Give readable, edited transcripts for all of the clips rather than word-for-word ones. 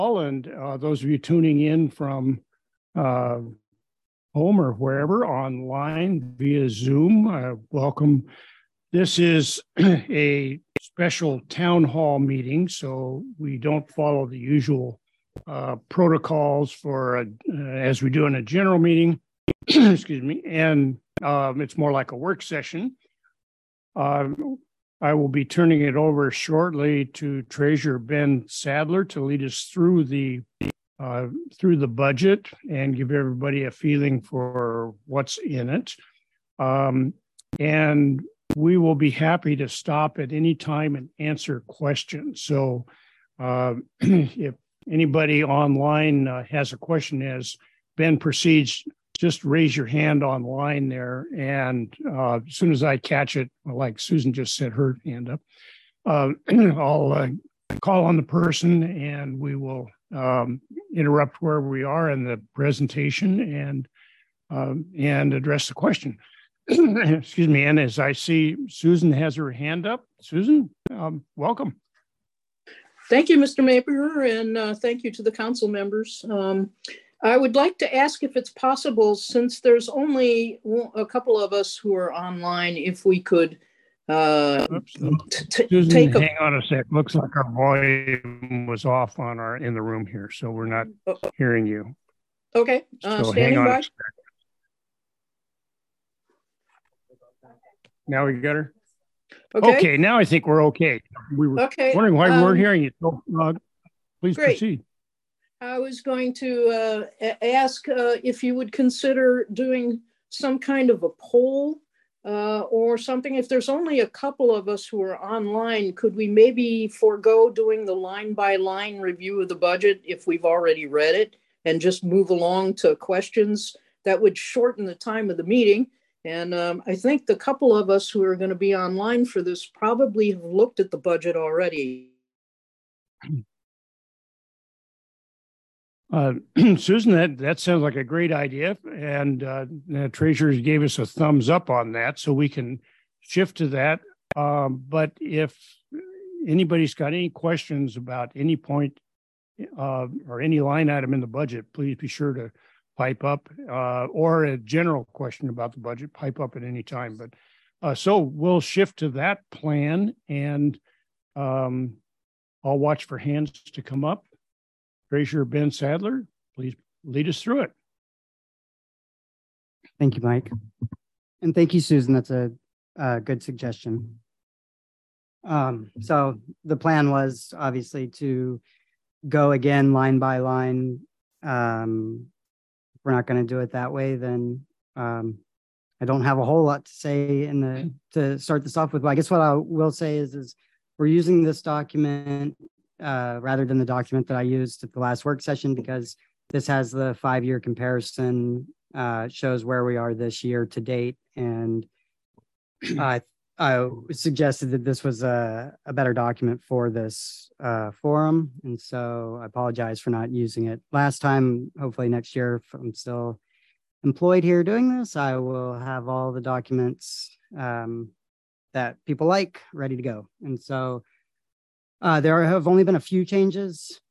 And those of you tuning in from home or wherever online via Zoom, welcome. This is a special town hall meeting, so we don't follow the usual protocols for as we do in a general meeting. Excuse me, and it's more like a work session. I will be turning it over shortly to Treasurer Ben Sadler to lead us through the budget and give everybody a feeling for what's in it. And we will be happy to stop at any time and answer questions. So if anybody online has a question as Ben proceeds, just raise your hand online there. And as soon as I catch it, like Susan just said, her hand up, I'll call on the person and we will interrupt where we are in the presentation and address the question. Excuse me. And as I see Susan has her hand up, Susan, welcome. Thank you, Mr. Maper, and thank you to the council members. I would like to ask if it's possible, since there's only a couple of us who are online, if we could Susan, hang on a sec. Looks like our volume was off in the room here, so we're not hearing you. Okay, so hang on a sec. Now we got her? Okay, now I think we're okay. We were wondering why we weren't hearing you. So please proceed. I was going to ask if you would consider doing some kind of a poll or something. If there's only a couple of us who are online, could we maybe forego doing the line-by-line review of the budget if we've already read it and just move along to questions? That would shorten the time of the meeting. And I think the couple of us who are going to be online for this probably have looked at the budget already. Susan, that sounds like a great idea. And the treasurer gave us a thumbs up on that, so we can shift to that. But if anybody's got any questions about any point or any line item in the budget, please be sure to pipe up, or a general question about the budget, pipe up at any time. But so we'll shift to that plan, and I'll watch for hands to come up. Treasurer Ben Sadler, please lead us through it. Thank you, Mike. And thank you, Susan. That's a good suggestion. So the plan was obviously to go again line by line. If we're not going to do it that way, then I don't have a whole lot to say to start this off with. But I guess what I will say is we're using this document rather than the document that I used at the last work session, because this has the 5-year comparison, shows where we are this year to date. And I suggested that this was a better document for this forum. And so I apologize for not using it last time. Hopefully next year, if I'm still employed here doing this, I will have all the documents that people like ready to go. And so there have only been a few changes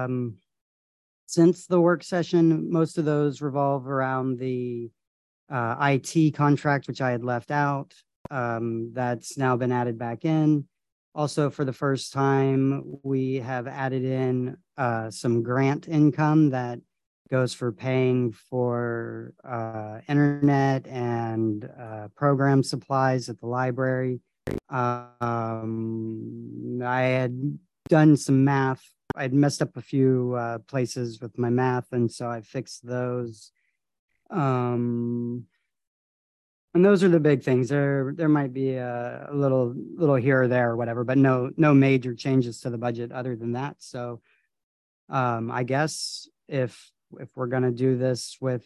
since the work session. Most of those revolve around the IT contract, which I had left out. That's now been added back in. Also, for the first time, we have added in some grant income that goes for paying for internet and program supplies at the library. I had done some math. I'd messed up a few places with my math, and so I fixed those. And those are the big things. There might be a little here or there or whatever, but no major changes to the budget other than that. So I guess if we're going to do this with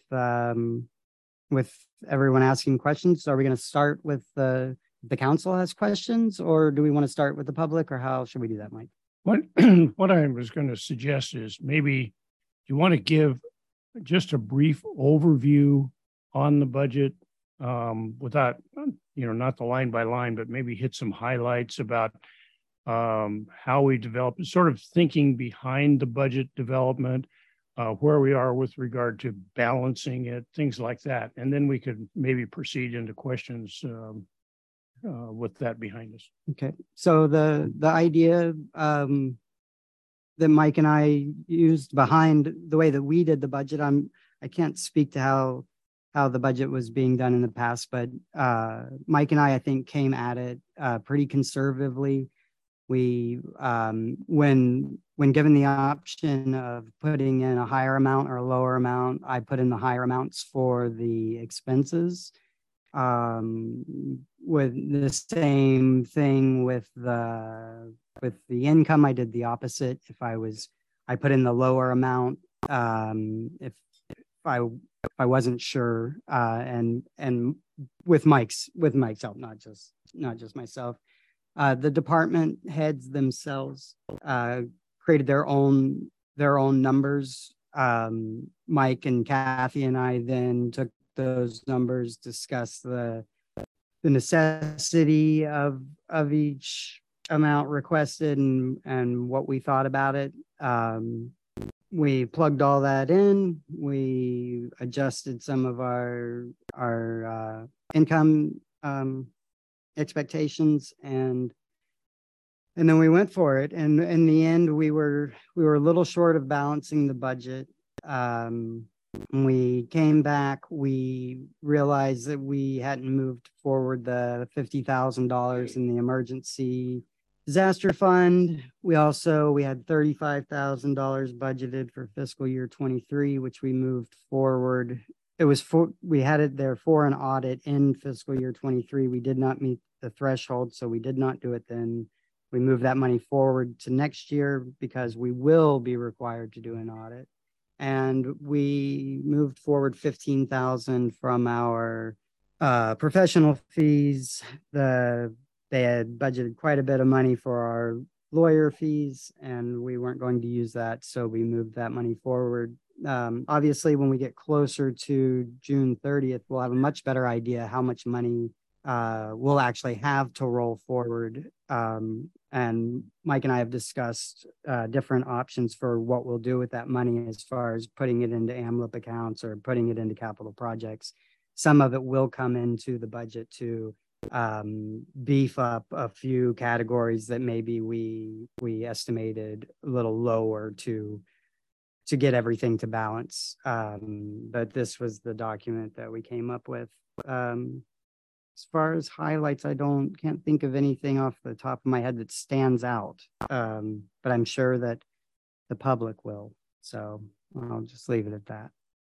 everyone asking questions, are we going to start with the council has questions, or do we want to start with the public, or how should we do that, Mike? What I was going to suggest is maybe you want to give just a brief overview on the budget, without, not the line by line, but maybe hit some highlights about how we develop, sort of thinking behind the budget development, where we are with regard to balancing it, things like that. And then we could maybe proceed into questions with that behind us. Okay. So the idea that Mike and I used behind the way that we did the budget, I can't speak to how the budget was being done in the past, but Mike and I think came at it pretty conservatively. We when given the option of putting in a higher amount or a lower amount, I put in the higher amounts for the expenses. With the same thing with the income, I did the opposite. I put in the lower amount if I wasn't sure, and with Mike's help, not just myself. The department heads themselves created their own numbers. Mike and Kathy and I then took those numbers, discussed the necessity of each amount requested and what we thought about it. We plugged all that in. We adjusted some of our income expectations, and then we went for it. And in the end, we were a little short of balancing the budget. When we came back, we realized that we hadn't moved forward the $50,000 in the emergency disaster fund. We had $35,000 budgeted for fiscal year 23, which we moved forward. We had it there for an audit in fiscal year 23. We did not meet the threshold, so we did not do it then. We moved that money forward to next year because we will be required to do an audit. And we moved forward $15,000 from our professional fees. They had budgeted quite a bit of money for our lawyer fees, and we weren't going to use that, so we moved that money forward. Obviously, when we get closer to June 30th, we'll have a much better idea how much money we'll actually have to roll forward. And Mike and I have discussed different options for what we'll do with that money as far as putting it into AMLIP accounts or putting it into capital projects. Some of it will come into the budget to beef up a few categories that maybe we estimated a little lower to get everything to balance. But this was the document that we came up with. As far as highlights, I can't think of anything off the top of my head that stands out, but I'm sure that the public will. So I'll just leave it at that.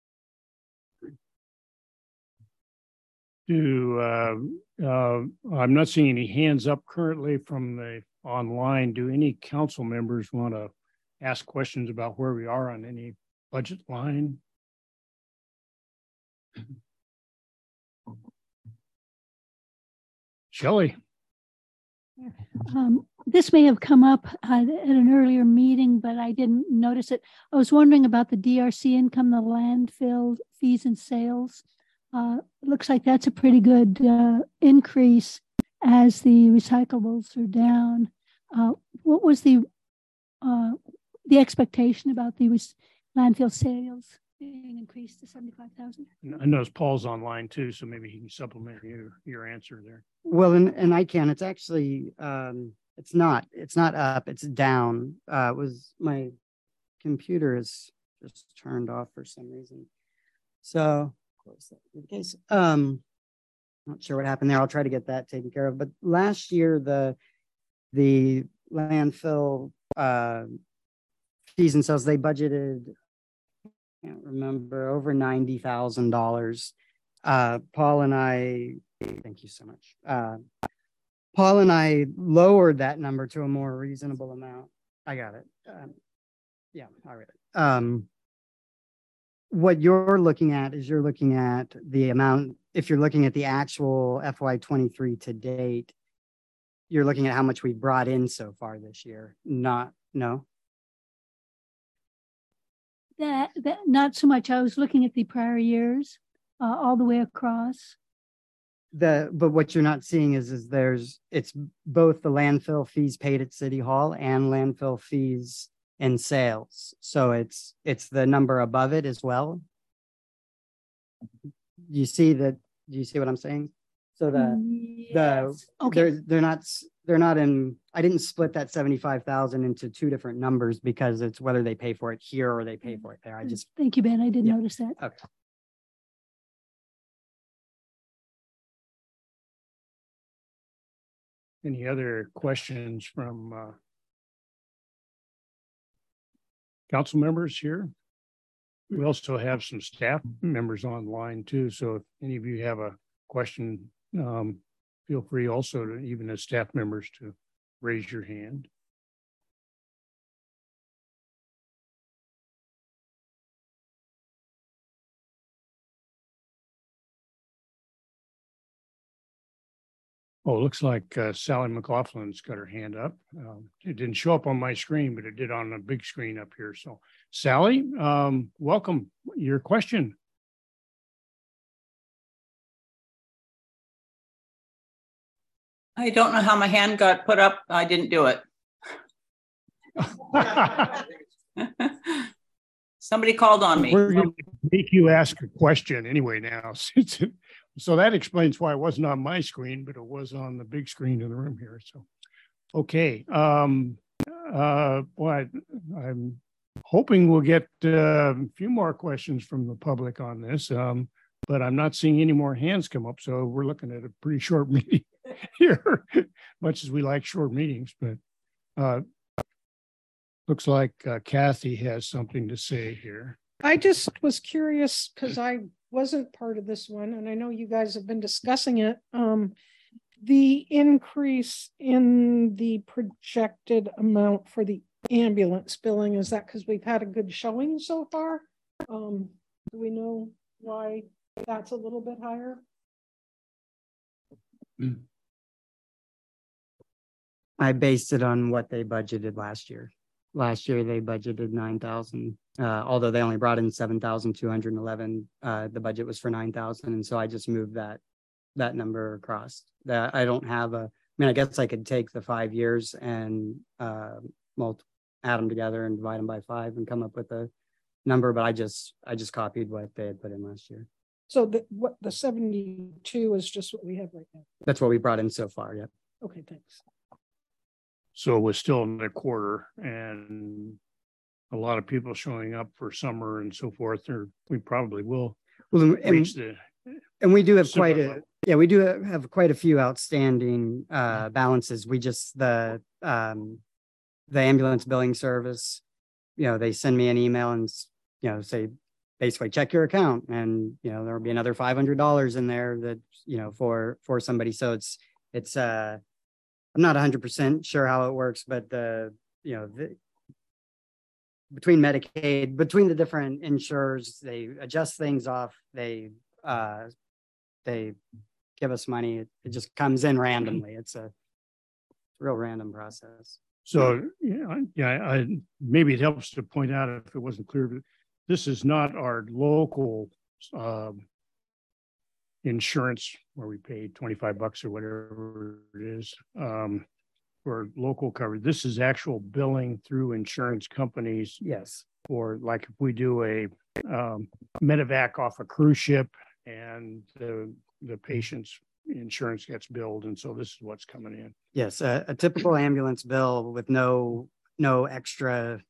I'm not seeing any hands up currently from the online. Do any council members want to ask questions about where we are on any budget line? Shelley. This may have come up at an earlier meeting, but I didn't notice it. I was wondering about the DRC income, the landfill fees and sales. It looks like that's a pretty good increase as the recyclables are down. What was the expectation about the landfill sales being increased to 75,000? I notice Paul's online too, so maybe he can supplement your answer there. Well, and I can. It's actually it's not up. It's down. It was my computer is just turned off for some reason. So of course that would be the case. Not sure what happened there. I'll try to get that taken care of. But last year the landfill fees and sales, they budgeted, I can't remember, over $90,000. Paul and I, thank you so much. Paul and I lowered that number to a more reasonable amount. I got it. Yeah, I read it. What you're looking at is you're looking at the amount, if you're looking at the actual FY23 to date, you're looking at how much we brought in so far this year. No? That not so much. I was looking at the prior years all the way across. but what you're not seeing is it's both the landfill fees paid at City Hall and landfill fees and sales. So it's the number above it as well. Do you see what I'm saying? So Okay. they're not in, I didn't split that 75,000 into two different numbers because it's whether they pay for it here or they pay for it there. I just, Thank you, Ben. I didn't Yeah. notice that. okay. Any other questions from council members here? We also have some staff members online too. So if any of you have a question, feel free also to, even as staff members, to raise your hand. Oh, it looks like Sally McLaughlin's got her hand up. It didn't show up on my screen, but it did on a big screen up here. So Sally, welcome. Your question. I don't know how my hand got put up. I didn't do it. Somebody called on me. We're going to make you ask a question anyway now. So that explains why it wasn't on my screen, but it was on the big screen in the room here. So, okay. Well, I'm hoping we'll get a few more questions from the public on this, but I'm not seeing any more hands come up. So we're looking at a pretty short meeting here, much as we like short meetings, but looks like Kathy has something to say here. I just was curious because I wasn't part of this one, and I know you guys have been discussing it. The increase in the projected amount for the ambulance billing, is that because we've had a good showing so far? Do we know why that's a little bit higher? I based it on what they budgeted last year. Last year they budgeted 9,000, although they only brought in 7,211. The budget was for 9,000, and so I just moved that number across. That I don't have a. I mean, I guess I could take the 5 years and add them together and divide them by 5 and come up with a number, but I just copied what they had put in last year. So the 72 is just what we have right now. That's what we brought in so far. Yeah. Okay, thanks. So we're still in the quarter, and a lot of people showing up for summer and so forth, or we probably will reach the. And we do have similar we do have quite a few outstanding balances. We just the ambulance billing service, they send me an email and say basically check your account, and there'll be another $500 in there that for somebody. So it's I'm not 100% sure how it works, but between Medicaid, between the different insurers, they adjust things off. They give us money. It just comes in randomly. It's a real random process. So maybe it helps to point out if it wasn't clear, but this is not our local insurance where we pay $25 or whatever it is for local coverage. This is actual billing through insurance companies. Yes. Or like if we do a medevac off a cruise ship and the patient's insurance gets billed, and so this is what's coming in. Yes, a typical ambulance bill with no extra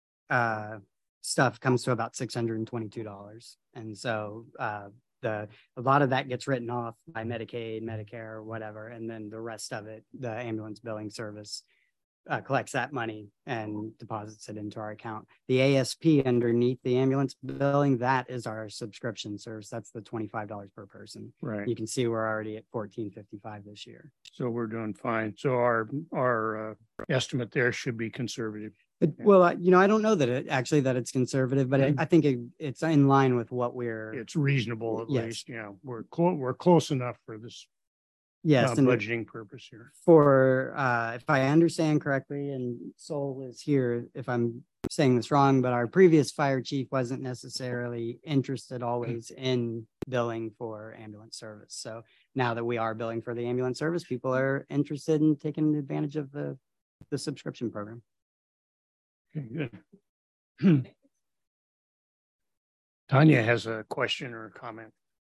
stuff comes to about $622, and so a lot of that gets written off by Medicaid, Medicare, or whatever, and then the rest of it, the ambulance billing service collects that money and deposits it into our account. The ASP underneath the ambulance billing, that is our subscription service. That's the $25 per person. Right. You can see we're already at $14.55 this year. So we're doing fine. So our estimate there should be conservative. Well, I don't know that it's conservative, but I think it's in line with what it's reasonable at yes. least. Yeah, we're close enough for this. Yes, budgeting purpose here. For if I understand correctly, and Sol is here if I'm saying this wrong, but our previous fire chief wasn't necessarily interested always in billing for ambulance service. So now that we are billing for the ambulance service, people are interested in taking advantage of the subscription program. Okay, good. Tanya has a question or a comment.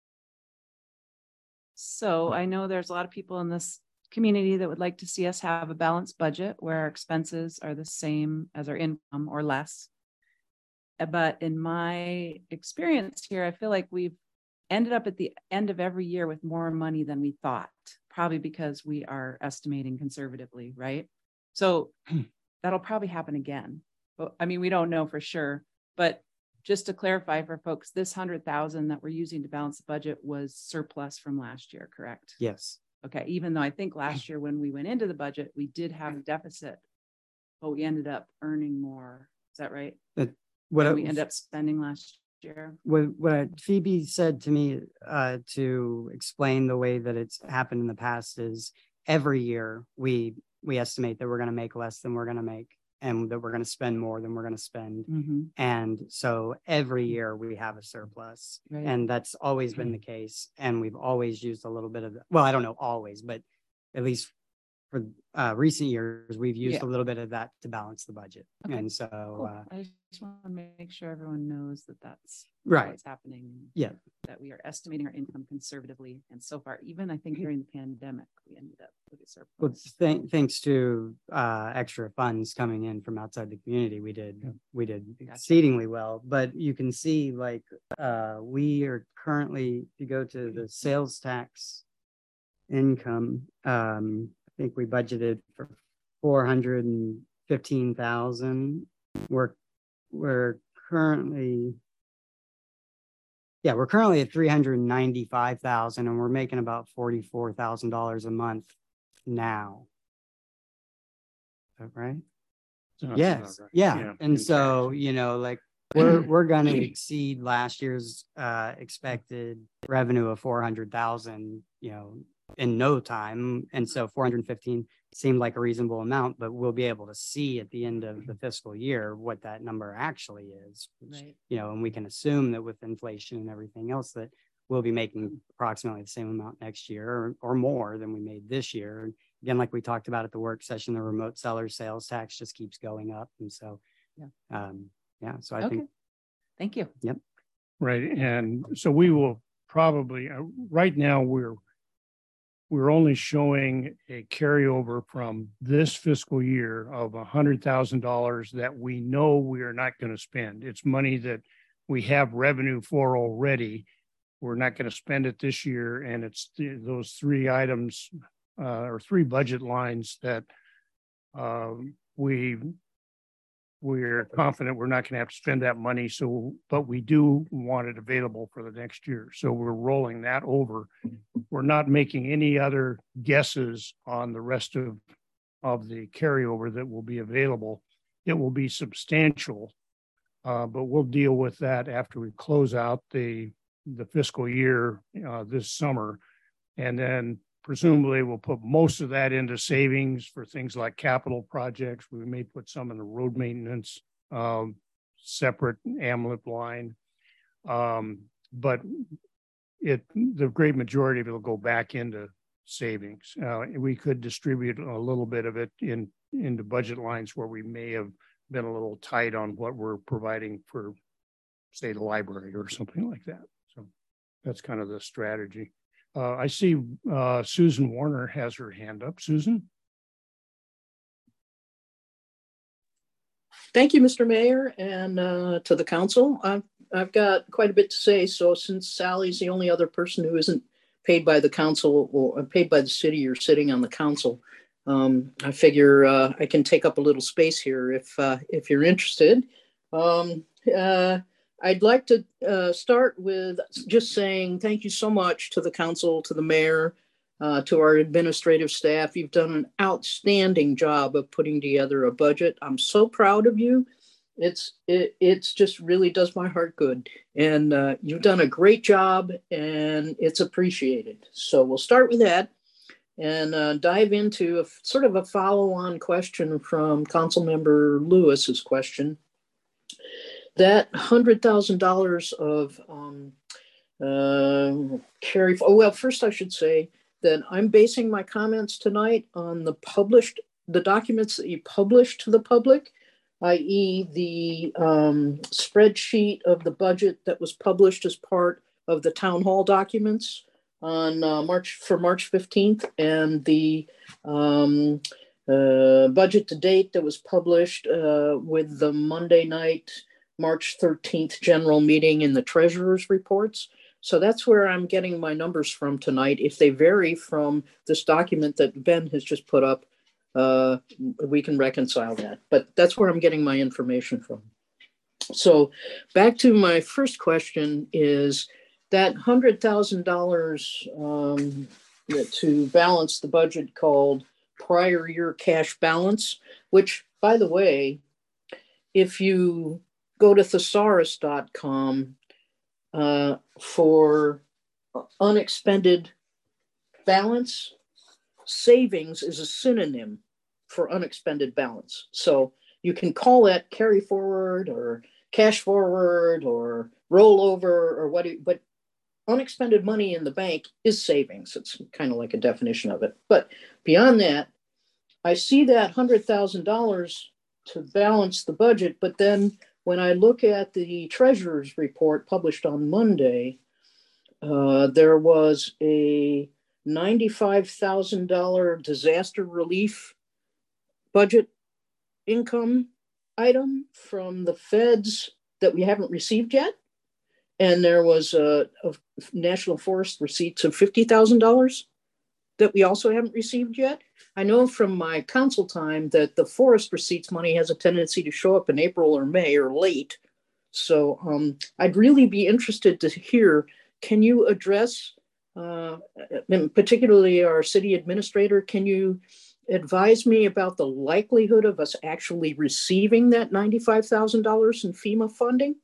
So I know there's a lot of people in this community that would like to see us have a balanced budget where our expenses are the same as our income or less. But in my experience here, I feel like we've ended up at the end of every year with more money than we thought, probably because we are estimating conservatively, right? So that'll probably happen again. But I mean, we don't know for sure, but just to clarify for folks, this 100,000 that we're using to balance the budget was surplus from last year, correct? Yes. Okay, even though I think last year when we went into the budget, we did have a deficit, but we ended up earning more. Is that right? What we ended up spending last year? What Phoebe said to me to explain the way that it's happened in the past is every year we estimate that we're going to make less than we're going to make, and that we're going to spend more than we're going to spend. Mm-hmm. And so every year we have a surplus, Right. and that's always been the case. And we've always used a little bit of, well, I don't know always, but at least for recent years, we've used a little bit of that to balance the budget. Okay. And so Cool. I just want to make sure everyone knows that that's right. what's happening. Yeah. That we are estimating our income conservatively. And so far, even I think during the pandemic, we ended up with a surplus. Well, thanks to extra funds coming in from outside the community, we did exceedingly well. But you can see, like, we are currently, if you go to the sales tax income, I think we budgeted for 415,000. We're currently at 395,000, and we're making about $44,000 a month now. Is that right? Yes. Right. Yeah. And so, you know, like we're going to exceed last year's expected revenue of 400,000, you know, in no time. And so 415 seemed like a reasonable amount, but we'll be able to see at the end of the fiscal year what that number actually is, which, Right. you know, and we can assume that with inflation and everything else that we'll be making approximately the same amount next year or more than we made this year. And again, like we talked about at the work session, the remote seller sales tax just keeps going up. And so, so I think. Thank you. Yep. Right. And so we will probably, right now, we're only showing a carryover from this fiscal year of $100,000 that we know we are not going to spend. It's money that we have revenue for already. We're not going to spend it this year. And it's those three items or three budget lines that we're confident we're not going to have to spend that money. So, but we do want it available for the next year. So we're rolling that over. We're not making any other guesses on the rest of the carryover that will be available. It will be substantial, but we'll deal with that after we close out the fiscal year this summer. And then presumably we'll put most of that into savings for things like capital projects. We may put some in the road maintenance, separate AMLIP line. But the great majority of it will go back into savings. We could distribute a little bit of it into budget lines where we may have been a little tight on what we're providing for, say, the library or something like that. So that's kind of the strategy. I see Susan Warner has her hand up. Susan? Thank you, Mr. Mayor, and to the council. I've got quite a bit to say. So since Sally's the only other person who isn't paid by the council or paid by the city or sitting on the council, I figure I can take up a little space here if you're interested. I'd like to start with just saying thank you so much to the council, to the mayor, to our administrative staff. You've done an outstanding job of putting together a budget. I'm so proud of you. It's just really does my heart good. And you've done a great job and it's appreciated. So we'll start with that and dive into sort of a follow-on question from Councilmember Lewis's question. That $100,000 of Carry. Oh, well, first I should say that I'm basing my comments tonight on the documents that you published to the public, i.e. the spreadsheet of the budget that was published as part of the town hall documents on March 15th, and the budget to date that was published with the Monday night, March 13th general meeting in the treasurer's reports. So that's where I'm getting my numbers from tonight. If they vary from this document that Ben has just put up, we can reconcile that. But that's where I'm getting my information from. So back to my first question is that $100,000 to balance the budget called prior year cash balance, which, by the way, if you go to thesaurus.com for unexpended balance, savings is a synonym for unexpended balance. So you can call that carry forward or cash forward or rollover or what, but unexpended money in the bank is savings. It's kind of like a definition of it. But beyond that, I see that $100,000 to balance the budget, but then when I look at the treasurer's report published on Monday, there was a $95,000 disaster relief budget income item from the feds that we haven't received yet. And there was a National Forest receipts of $50,000 that we also haven't received yet. I know from my council time that the forest receipts money has a tendency to show up in April or May or late. So I'd really be interested to hear, can you address, particularly our city administrator, can you advise me about the likelihood of us actually receiving that $95,000 in FEMA funding?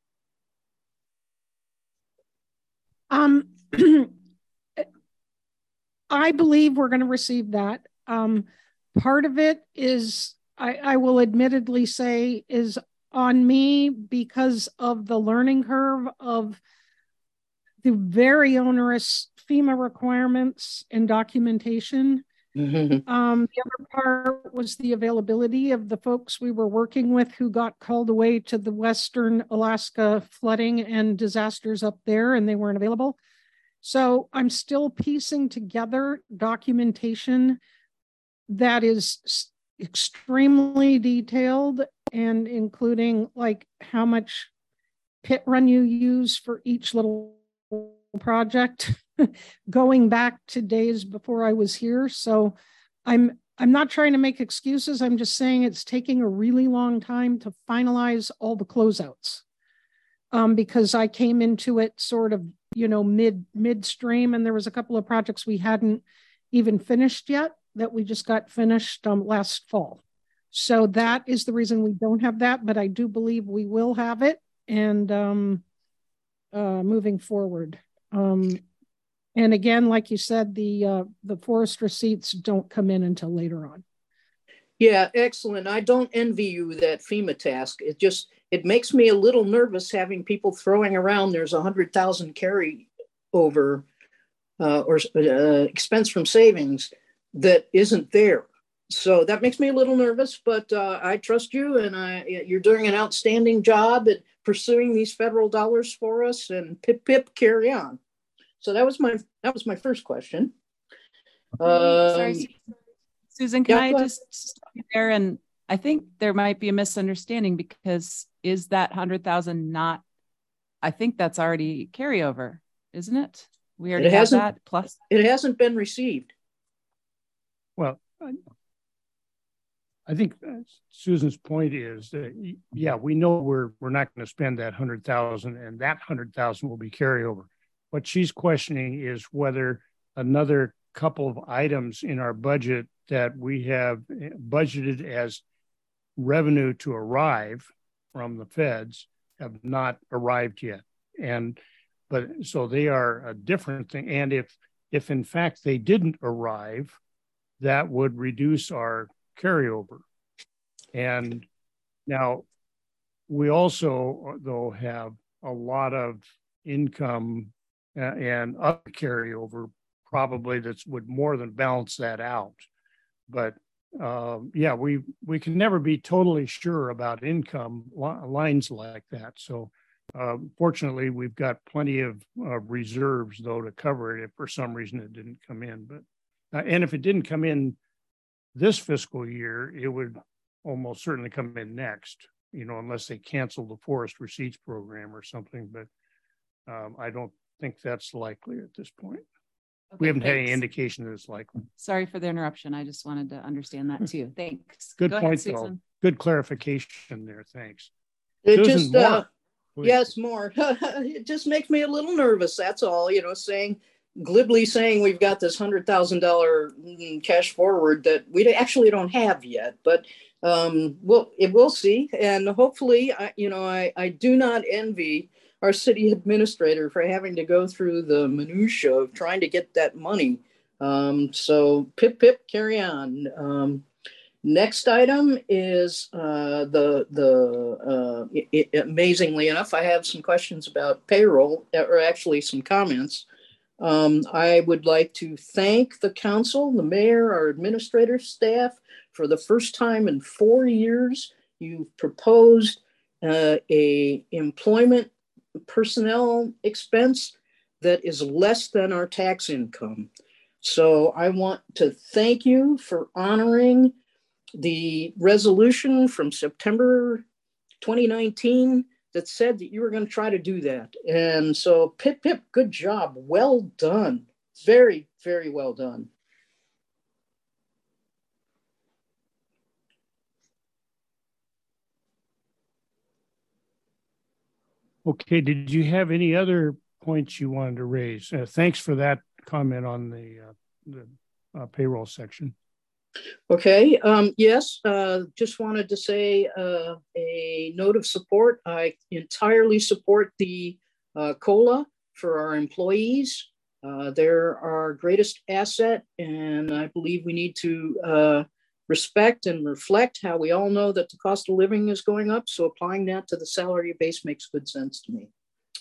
I believe we're going to receive that. Part of it is, I will admittedly say, is on me because of the learning curve of the very onerous FEMA requirements and documentation. The other part was the availability of the folks we were working with who got called away to the Western Alaska flooding and disasters up there, and they weren't available. So I'm still piecing together documentation that is extremely detailed and including like how much pit run you use for each little project going back to days before I was here. So I'm not trying to make excuses. I'm just saying it's taking a really long time to finalize all the closeouts. Because I came into it sort of, midstream, and there was a couple of projects we hadn't even finished yet that we just got finished last fall. So that is the reason we don't have that, but I do believe we will have it, and moving forward. And again, like you said, the forest receipts don't come in until later on. Yeah, excellent. I don't envy you that FEMA task. It makes me a little nervous having people throwing around there's 100,000 carry over or expense from savings that isn't there. So that makes me a little nervous, but I trust you, and you're doing an outstanding job at pursuing these federal dollars for us, and pip pip, carry on. So that was my first question. Sorry, Susan, can I just stop you there? And I think there might be a misunderstanding, because is that 100,000 not, I think that's already carryover, isn't it? We already have that plus. It hasn't been received. Well, I think Susan's point is that, yeah, we know we're not going to spend that 100,000, and that 100,000 will be carryover. What she's questioning is whether another couple of items in our budget that we have budgeted as revenue to arrive from the feds have not arrived yet. But so they are a different thing. And if in fact they didn't arrive, that would reduce our carryover. And now we also, though, have a lot of income and other carryover probably that would more than balance that out. But yeah, we can never be totally sure about income lines like that. So fortunately, we've got plenty of reserves though to cover it if for some reason it didn't come in. But and if it didn't come in this fiscal year, it would almost certainly come in next, unless they cancel the forest receipts program or something. But I don't think that's likely at this point. Okay, We haven't had any thanks. indication that it's likely. Sorry for the interruption. I just wanted to understand that too. Thanks. Good Go point, ahead, though. Susan. Good clarification there. Thanks. It Susan, just, more, please. yes, more. It just makes me a little nervous. That's all, glibly saying we've got this $100,000 cash forward that we actually don't have yet, but we'll see. And hopefully, I do not envy our city administrator for having to go through the minutia of trying to get that money. So pip, carry on. Next item is amazingly enough, I have some questions about payroll, or actually some comments. I would like to thank the council, the mayor, our administrative staff. For the first time in 4 years, you've proposed a employment personnel expense that is less than our tax income. So I want to thank you for honoring the resolution from September 2019 that said that you were going to try to do that. And so pip, good job. Well done. Very, very well done. Okay, did you have any other points you wanted to raise? Thanks for that comment on the payroll section. Okay, yes, just wanted to say a note of support. I entirely support the COLA for our employees. They're our greatest asset, and I believe we need to respect and reflect how we all know that the cost of living is going up. So applying that to the salary base makes good sense to me.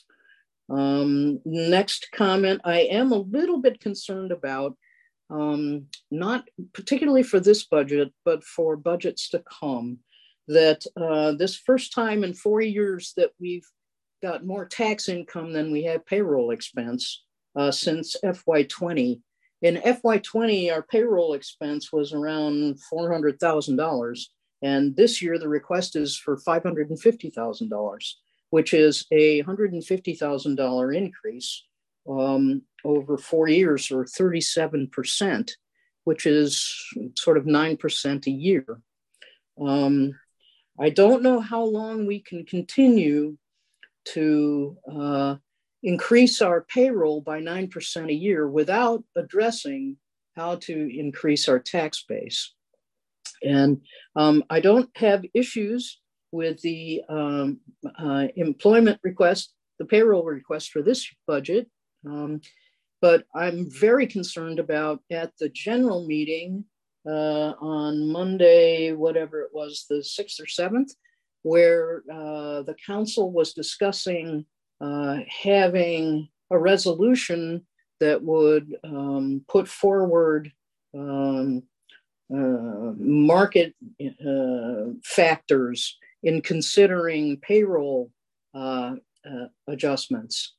Next comment, I am a little bit concerned about, not particularly for this budget, but for budgets to come, that this first time in 4 years that we've got more tax income than we have payroll expense since FY20. In FY20, our payroll expense was around $400,000. And this year, the request is for $550,000, which is a $150,000 increase over 4 years, or 37%, which is sort of 9% a year. I don't know how long we can continue to increase our payroll by 9% a year without addressing how to increase our tax base. And I don't have issues with the employment request, the payroll request for this budget. But I'm very concerned about at the general meeting on Monday, whatever it was, the 6th or 7th, where the council was discussing having a resolution that would put forward market factors in considering payroll adjustments.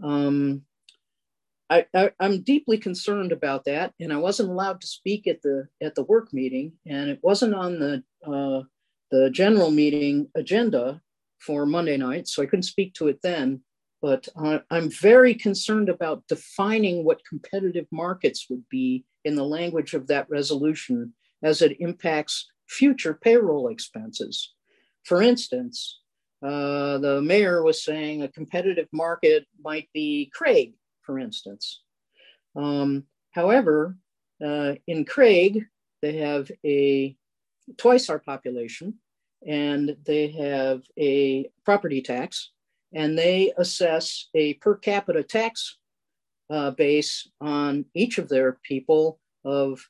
I'm deeply concerned about that, and I wasn't allowed to speak at the work meeting, and it wasn't on the general meeting agenda for Monday night, so I couldn't speak to it then. But I'm very concerned about defining what competitive markets would be in the language of that resolution as it impacts future payroll expenses. For instance, the mayor was saying a competitive market might be Craig, for instance. However, in Craig, they have twice our population, and they have a property tax, and they assess a per capita tax base on each of their people of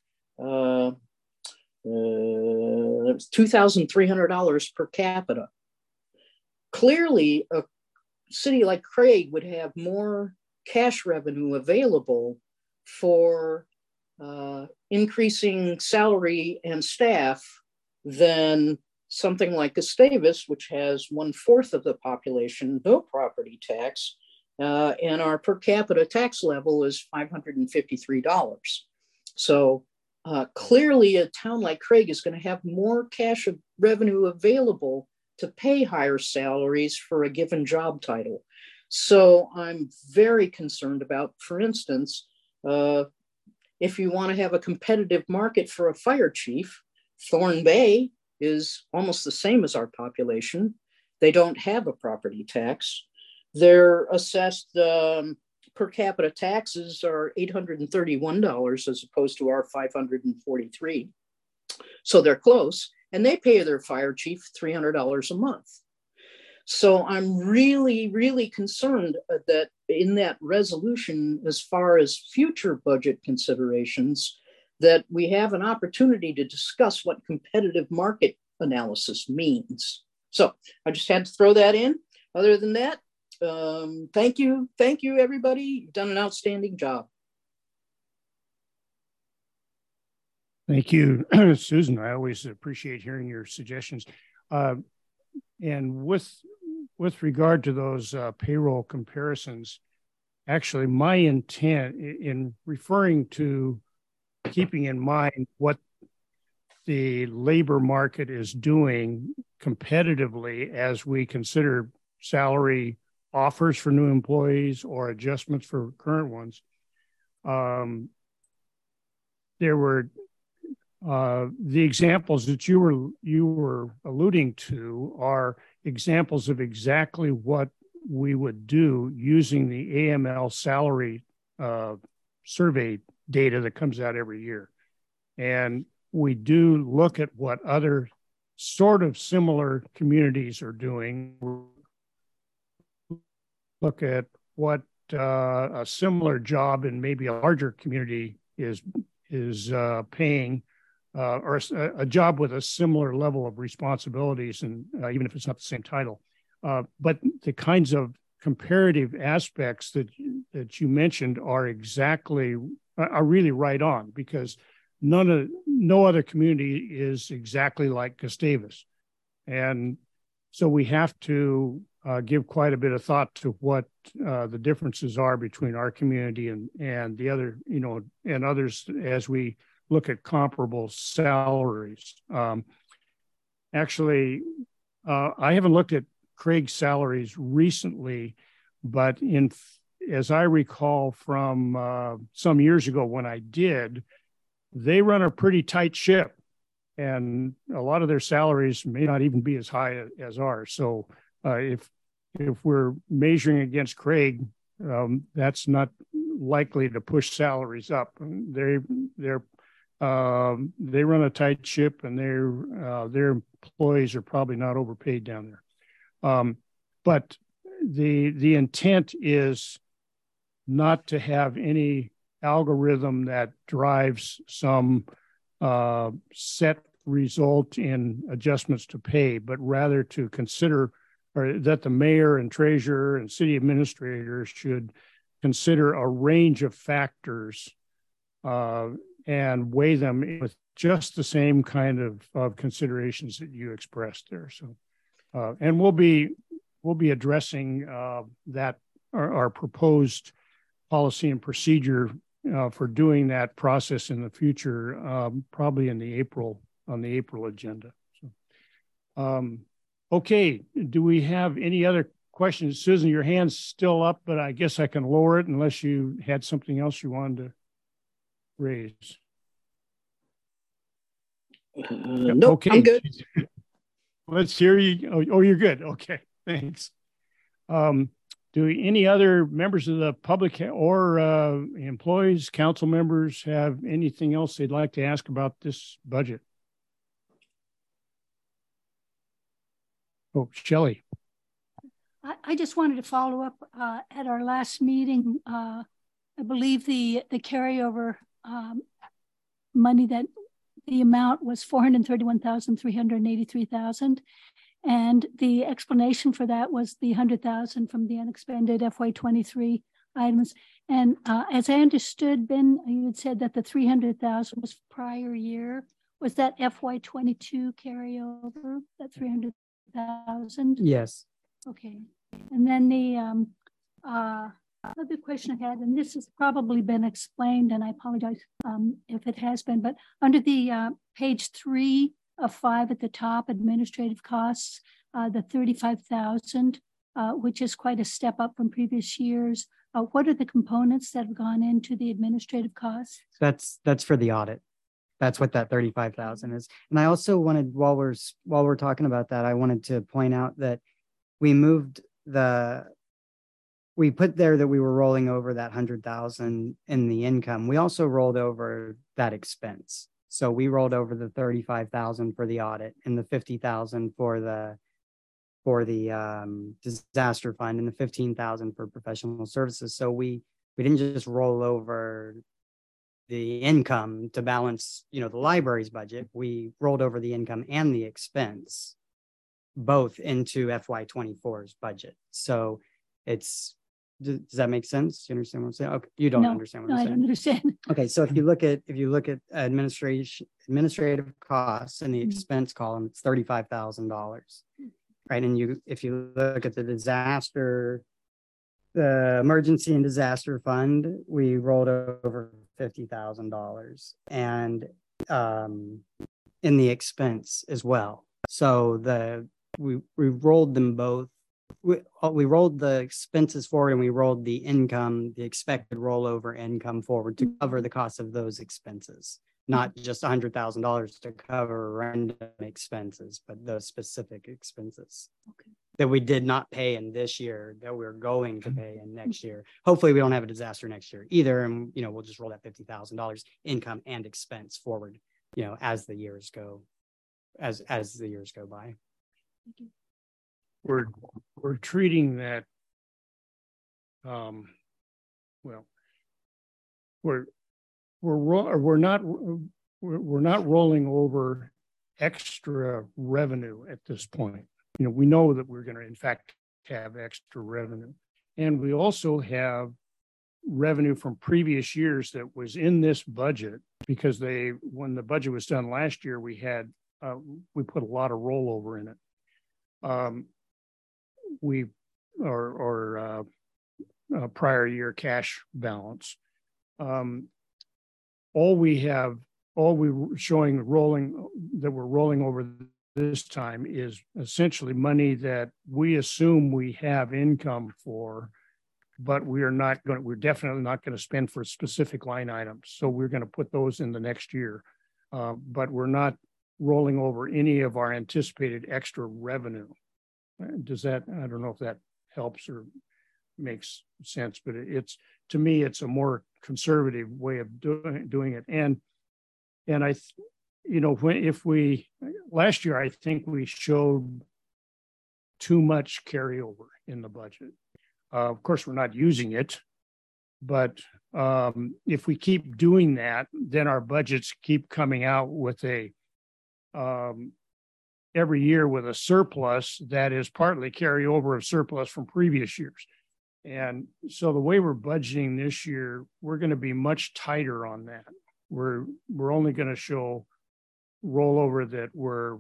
$2,300 per capita. Clearly, a city like Craig would have more cash revenue available for increasing salary and staff than something like Gustavus, which has 1/4 of the population, no property tax, and our per capita tax level is $553. So clearly a town like Craig is going to have more cash revenue available to pay higher salaries for a given job title. So I'm very concerned about, for instance, if you want to have a competitive market for a fire chief, Thorn Bay is almost the same as our population. They don't have a property tax. Their assessed per capita taxes are $831 as opposed to our $543. So they're close, and they pay their fire chief $300 a month. So I'm really, really concerned that in that resolution, as far as future budget considerations, that we have an opportunity to discuss what competitive market analysis means. So I just had to throw that in. Other than that, thank you, everybody. You've done an outstanding job. Thank you, Susan. I always appreciate hearing your suggestions. And with regard to those payroll comparisons, actually my intent in referring to keeping in mind what the labor market is doing competitively as we consider salary offers for new employees or adjustments for current ones. There were the examples that you were alluding to are examples of exactly what we would do using the AML salary survey data that comes out every year. And we do look at what other sort of similar communities are doing. Look at what a similar job in maybe a larger community is paying, or a job with a similar level of responsibilities, and even if it's not the same title. But the kinds of comparative aspects that you mentioned are really right on, because no other community is exactly like Gustavus. And so we have to give quite a bit of thought to what the differences are between our community and the other, and others as we look at comparable salaries. Actually, I haven't looked at Craig's salaries recently, but as I recall from some years ago when I did, they run a pretty tight ship, and a lot of their salaries may not even be as high as ours. So if we're measuring against Craig, that's not likely to push salaries up. They run a tight ship, and their employees are probably not overpaid down there. But the intent is not to have any algorithm that drives some set result in adjustments to pay, but rather to consider, or that the mayor and treasurer and city administrators should consider a range of factors and weigh them with just the same kind of considerations that you expressed there. So, and we'll be addressing that our proposed policy and procedure for doing that process in the future, probably on the April agenda. So, okay, do we have any other questions? Susan, your hand's still up, but I guess I can lower it unless you had something else you wanted to raise. Nope, okay. I'm good. Let's hear you. Oh, you're good. Okay, thanks. Do any other members of the public or employees, council members have anything else they'd like to ask about this budget? Oh, Shelley. I just wanted to follow up at our last meeting. I believe the carryover money, that the amount was $431,383,000. And the explanation for that was the $100,000 from the unexpended FY23 items. And as I understood, Ben, you had said that the 300,000 was prior year. Was that FY22 carryover, that 300,000? Yes. Okay. And then the other question I had, and this has probably been explained, and I apologize if it has been, but under the page 3 of 5 at the top, administrative costs, the 35,000, which is quite a step up from previous years. What are the components that have gone into the administrative costs? That's for the audit. That's what that 35,000 is. And I also wanted, while we're talking about that, I wanted to point out that we put there that we were rolling over that 100,000 in the income. We also rolled over that expense. So we rolled over the 35,000 for the audit and the 50,000 for the disaster fund and the 15,000 for professional services. So we didn't just roll over the income to balance, the library's budget. We rolled over the income and the expense both into FY24's budget. So does that make sense? You understand what I'm saying? Okay, you don't understand what I'm saying. I don't understand. Okay, so if you look at administrative costs in the expense column, it's $35,000, right? And if you look at the emergency and disaster fund, we rolled over $50,000, and in the expense as well. So we rolled them both. We rolled the expenses forward, and we rolled the expected rollover income forward to cover the cost of those expenses, not just $100,000 to cover random expenses, but the specific expenses that we did not pay in this year that we're going to pay in next year. Hopefully we don't have a disaster next year either. And, we'll just roll that $50,000 income and expense forward, as the years go by. Thank you. We're treating that, we're not rolling over extra revenue at this point. We know that we're going to, in fact, have extra revenue, and we also have revenue from previous years that was in this budget because when the budget was done last year, we put a lot of rollover in it. Prior year cash balance. All we're showing that we're rolling over this time is essentially money that we assume we have income for, but we're definitely not going to spend for specific line items. So we're going to put those in the next year, but we're not rolling over any of our anticipated extra revenue. I don't know if that helps or makes sense, but to me, it's a more conservative way of doing it. And last year, I think we showed too much carryover in the budget. Of course, we're not using it, but if we keep doing that, then our budgets keep coming out with every year with a surplus that is partly carryover of surplus from previous years. And so the way we're budgeting this year, we're going to be much tighter on that. We're only going to show rollover that were,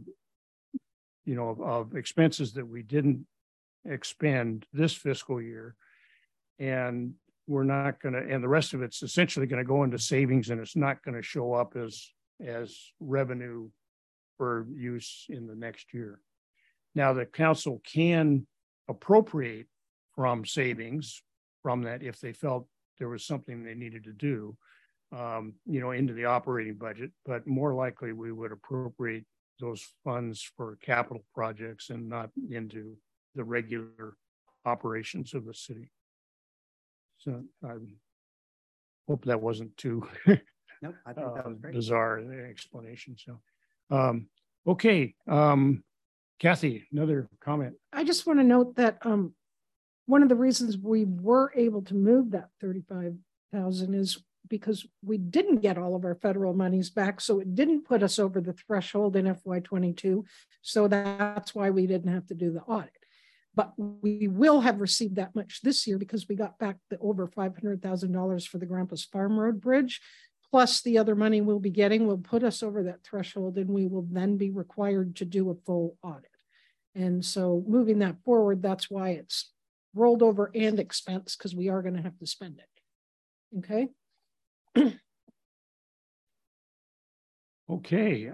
of expenses that we didn't expend this fiscal year. And we're not going to, and the rest of it's essentially going to go into savings, and it's not going to show up as revenue for use in the next year. Now, the council can appropriate from savings from that if they felt there was something they needed to do, into the operating budget, but more likely we would appropriate those funds for capital projects and not into the regular operations of the city. So I hope that wasn't too nope, I think that was great. Bizarre explanation. So, okay. Kathy, another comment. I just want to note that one of the reasons we were able to move that 35,000 is because we didn't get all of our federal monies back. So it didn't put us over the threshold in FY22. So that's why we didn't have to do the audit. but we will have received that much this year because we got back the over $500,000 for the Grandpa's Farm Road Bridge, plus the other money we'll be getting will put us over that threshold, and we will then be required to do a full audit. And so moving that forward, that's why it's rolled over and expense, because we are going to have to spend it. Okay. Okay.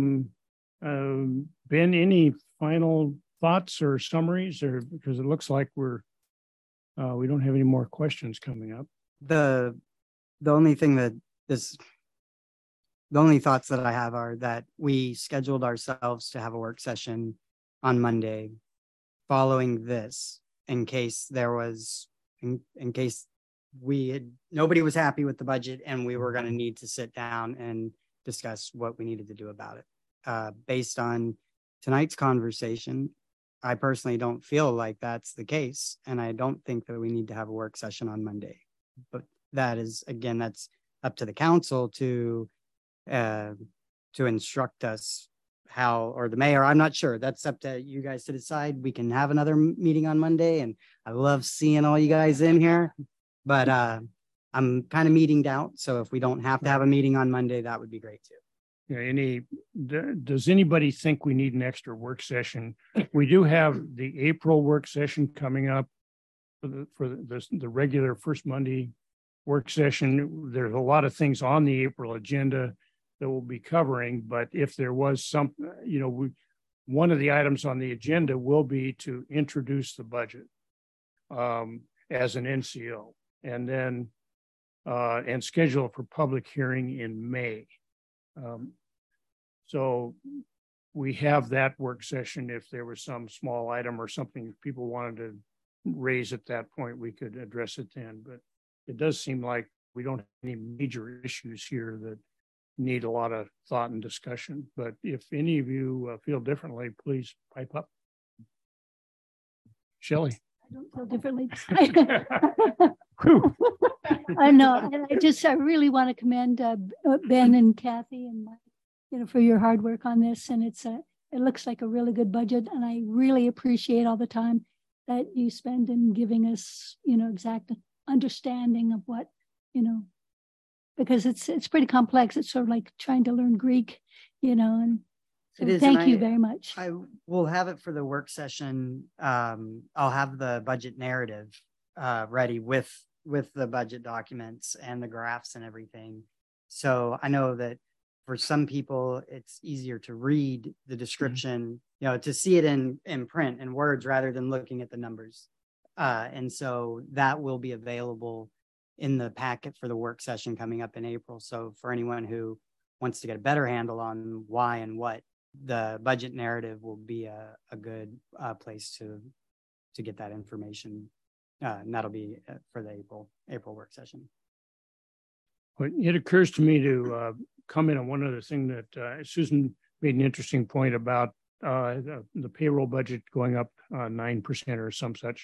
Ben, any final thoughts or summaries, or because it looks like we don't have any more questions coming up. The only thing that the only thoughts that I have are that we scheduled ourselves to have a work session on Monday following this, in case there was, in case nobody was happy with the budget and we were going to need to sit down and discuss what we needed to do about it. Based on tonight's conversation, I personally don't feel like that's the case, and I don't think that we need to have a work session on Monday. But that is, again, that's up to the council to instruct us how, or the mayor. I'm not sure. That's up to you guys to decide. We can have another meeting on Monday, and I love seeing all you guys in here. But I'm kind of meetinged out, so if we don't have to have a meeting on Monday, that would be great too. Yeah, does anybody think we need an extra work session? We do have the April work session coming up for the regular first Monday work session. There's a lot of things on the April agenda that we'll be covering, but if there was some, one of the items on the agenda will be to introduce the budget as an NCO, and then and schedule for public hearing in May. So we have that work session. If there was some small item or something people wanted to raise at that point, we could address it then. But it does seem like we don't have any major issues here that need a lot of thought and discussion. But if any of you feel differently, please pipe up. Shelley. I don't feel differently. I know. I really want to commend Ben and Kathy and Mike, for your hard work on this. And it looks like a really good budget. And I really appreciate all the time that you spend in giving us, exact understanding of what, because it's pretty complex. It's sort of like trying to learn Greek, and so thank you very much. I will have it for the work session. I'll have the budget narrative ready with the budget documents and the graphs and everything. So I know that for some people, it's easier to read the description, to see it in print and words rather than looking at the numbers. And so that will be available in the packet for the work session coming up in April. So for anyone who wants to get a better handle on why and what, the budget narrative will be a good place to get that information. And that'll be for the April work session. It occurs to me to comment on one other thing that Susan made an interesting point about the payroll budget going up 9% or some such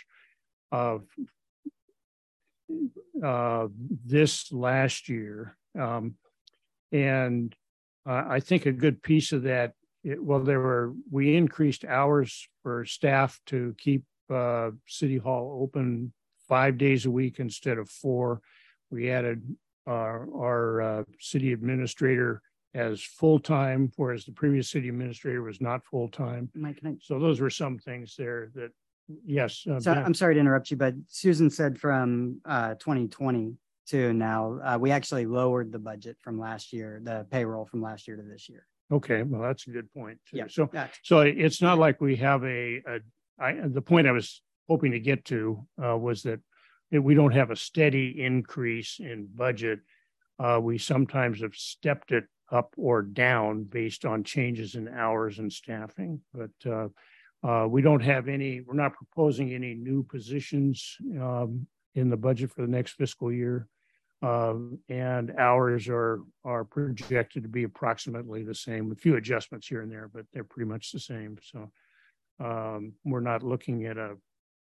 this last year. And I think a good piece of that, we increased hours for staff to keep City Hall open 5 days a week instead of 4. We added our city administrator as full-time, whereas the previous city administrator was not full-time. So those were some things there that, yes. So I'm sorry to interrupt you, but Susan said from 2020 to now, we actually lowered the budget from last year, the payroll from last year to this year. Okay, well, that's a good point too. Yeah. So it's not like we have the point I was hoping to get to was that we don't have a steady increase in budget. We sometimes have stepped it up or down based on changes in hours and staffing, but we don't have we're not proposing any new positions in the budget for the next fiscal year. And hours are projected to be approximately the same, with a few adjustments here and there, but they're pretty much the same. So we're not looking at a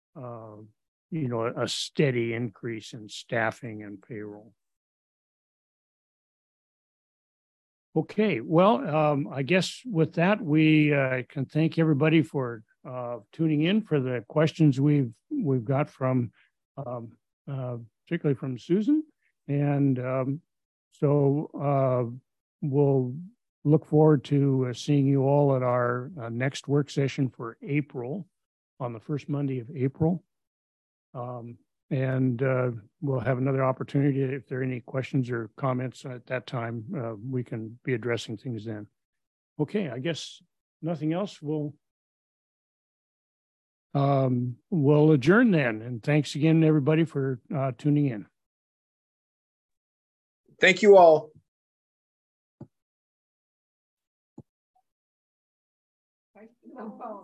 steady increase in staffing and payroll. Okay, well, I guess with that, we can thank everybody for tuning in, for the questions we've got from, particularly from Susan. And so we'll look forward to seeing you all at our next work session for April, on the first Monday of April. And we'll have another opportunity. If there are any questions or comments at that time, we can be addressing things then. Okay, I guess nothing else. We'll adjourn then. And thanks again, everybody, for tuning in. Thank you all.